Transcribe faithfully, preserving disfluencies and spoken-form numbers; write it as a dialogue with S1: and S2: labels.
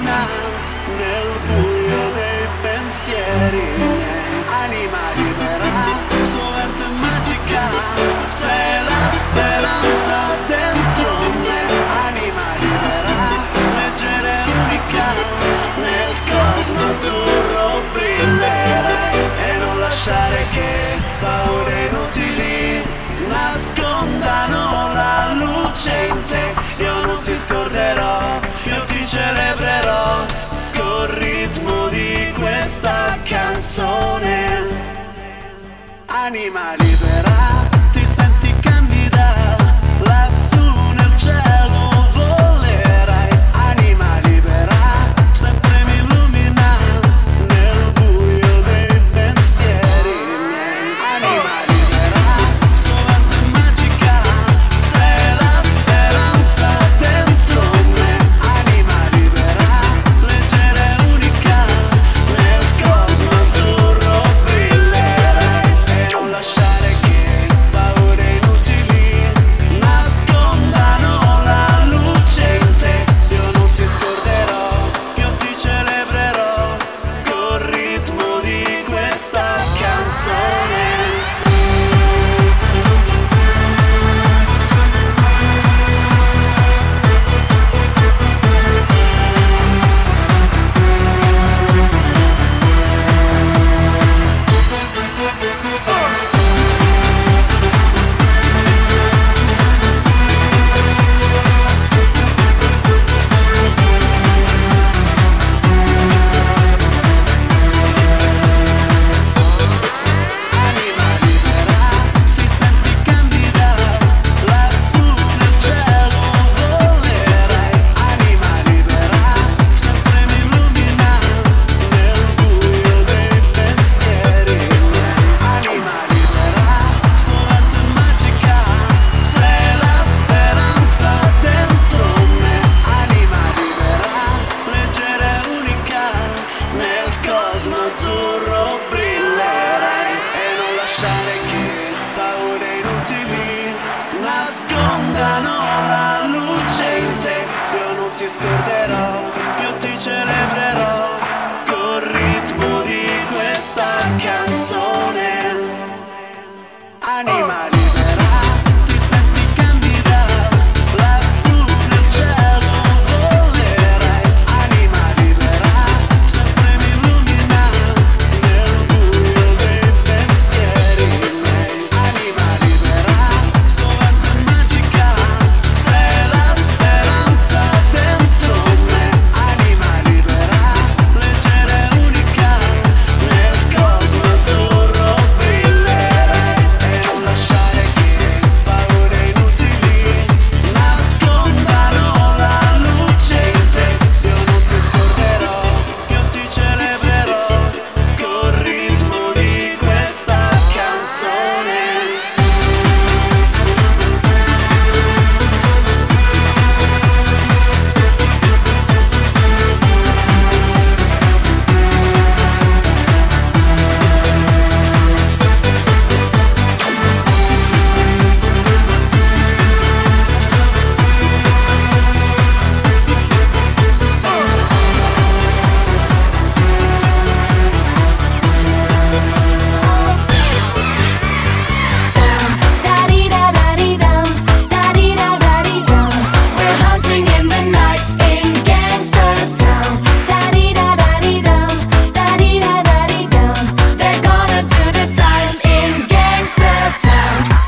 S1: illumina nel buio dei pensieri miei. Anima libera, sovente magica, sei la speranza dentro me. Anima libera, leggera e unica, nel cosmo azzurro brillerai. E non lasciare che paure inutili nascondano la luce in te. Io non ti scorderò, io ti celebrerò col ritmo di questa canzone. Anima libera, ti senti candida, lassù nel cielo volerai. Anima libera, sempre mi illumina nel buio dei pensieri miei. Anima libera, sovente magica, sei la speranza dentro me. Anima libera, leggera e unica, nel cosmo azzurro brillerai. E non lasciare che paure inutili nascondano la luce in te. Io non ti scorderò, io ti celebrerò col ritmo di questa canzone. Anima libera, ti senti candida, lassù nel cielo volerai. Anima libera, sempre mi illumina nel buio dei pensieri miei. Anima libera, sovente magica, sei la speranza dentro me. Anima libera, leggera e unica, nel cosmo azzurro brillerai. E non lasciare che paure inutili nascondano la luce in te. Io non ti scorderò,